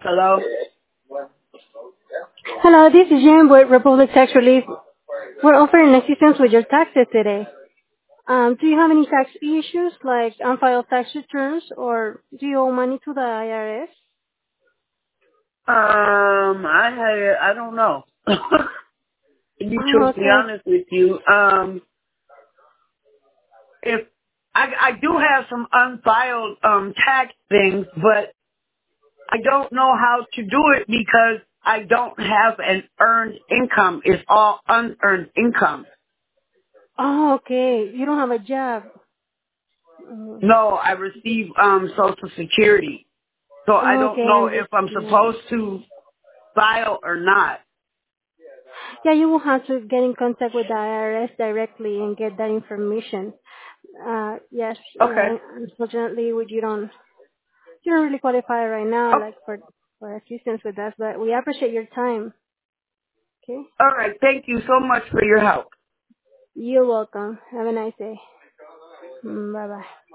Hello? Hello, this is Jen with Republic Tax Relief. We're offering assistance with your taxes today. Do you have any tax issues like unfiled tax returns or do you owe money to the IRS? I don't know. To be Oh, truthfully okay. honest with you, if I do have some unfiled tax things, but I don't know how to do it because I don't have an earned income. It's all unearned income. Oh, okay. You don't have a job. Mm. No, I receive Social Security, so I don't Okay, I know if I'm understand. supposed to file or not. Yeah, you will have to get in contact with the IRS directly and get that information. Yes, Okay. unfortunately, you don't really qualify right now, Oh, like for assistance with us, but we appreciate your time. Okay? all right. Thank you so much for your help. You're welcome. Have a nice day. Bye bye.